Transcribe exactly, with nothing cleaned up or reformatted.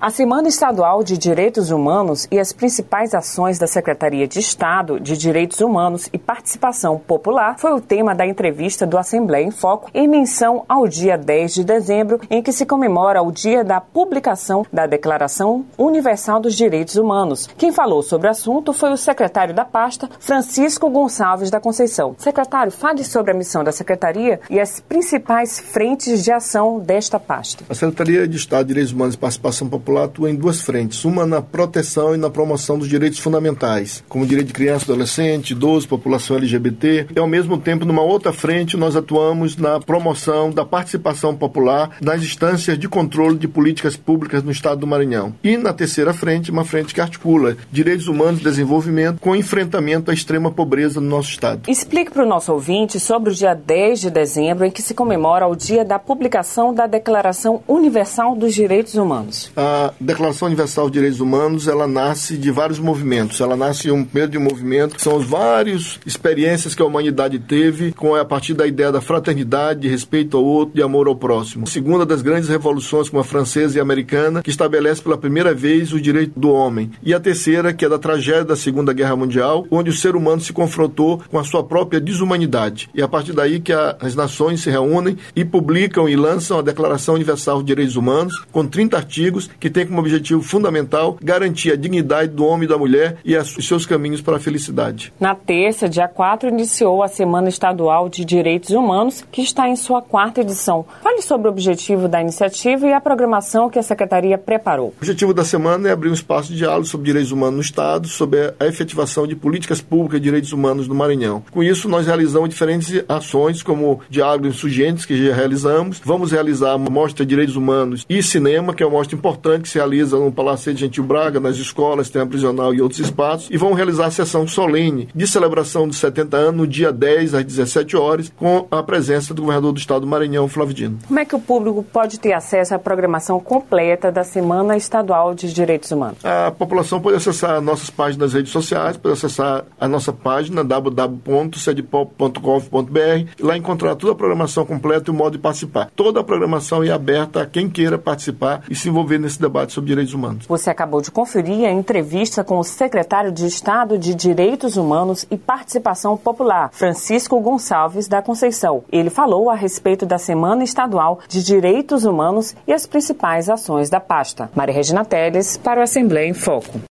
A Semana Estadual de Direitos Humanos e as principais ações da Secretaria de Estado de Direitos Humanos e Participação Popular foi o tema da entrevista do Assembleia em Foco, em menção ao dia dez de dezembro, em que se comemora o dia da publicação da Declaração Universal dos Direitos Humanos. Quem falou sobre o assunto foi o secretário da pasta, Francisco Gonçalves da Conceição. Secretário, fale sobre a missão da Secretaria e as principais frentes de ação desta pasta. A Secretaria de Estado de Direitos Humanos e Participação Popular atua em duas frentes, uma na proteção e na promoção dos direitos fundamentais, como direito de criança, adolescente, idoso, população L G B T, e ao mesmo tempo, numa outra frente, nós atuamos na promoção da participação popular nas instâncias de controle de políticas públicas no Estado do Maranhão. E na terceira frente, uma frente que articula direitos humanos e desenvolvimento com enfrentamento à extrema pobreza no nosso Estado. Explique para o nosso ouvinte sobre o dia dez de dezembro, em que se comemora o dia da publicação da Declaração Universal dos Direitos Humanos. A Declaração Universal de Direitos Humanos, ela nasce de vários movimentos. Ela nasce um meio de um movimento, que são as várias experiências que a humanidade teve com a partir da ideia da fraternidade, de respeito ao outro, de amor ao próximo. A segunda das grandes revoluções, como a francesa e a americana, que estabelece pela primeira vez o direito do homem. E a terceira, que é da tragédia da Segunda Guerra Mundial, onde o ser humano se confrontou com a sua própria desumanidade. E é a partir daí que a, as nações se reúnem e publicam e lançam a Declaração Universal de Direitos Humanos, com trinta artigos, que tem como objetivo fundamental garantir a dignidade do homem e da mulher e as, os seus caminhos para a felicidade. Na terça, dia quatro, iniciou a Semana Estadual de Direitos Humanos, que está em sua quarta edição. Fale sobre o objetivo da iniciativa e a programação que a Secretaria preparou. O objetivo da semana é abrir um espaço de diálogo sobre direitos humanos no Estado, sobre a efetivação de políticas públicas de direitos humanos no Maranhão. Com isso, nós realizamos diferentes ações, como diálogo insurgentes, que já realizamos. Vamos realizar uma mostra de direitos humanos e cinema, que é uma mostra importante que se realiza no Palacete Gentil Braga, nas escolas, tema prisional e outros espaços. E vamos realizar a sessão solene de celebração dos setenta anos, no dia dez, às dezessete horas, com a presença do governador do Estado do Maranhão, Flávio Dino. Como é que o público pode ter acesso à programação completa da Semana Estadual de Direitos Humanos? A população pode acessar nossas páginas nas redes sociais, pode acessar a nossa página w w w ponto sedpop ponto gov ponto b r e lá encontrar toda a programação completa e o modo de participar. Toda a programação é aberta a quem queira participar e se envolver nesse debate sobre direitos humanos. Você acabou de conferir a entrevista com o secretário de Estado de Direitos Humanos e Participação Popular, Francisco Gonçalves da Conceição. Ele falou a respeito da Semana Estadual de Direitos Humanos e as principais ações da pasta. Maria Regina Teles, para o Assembleia em Foco.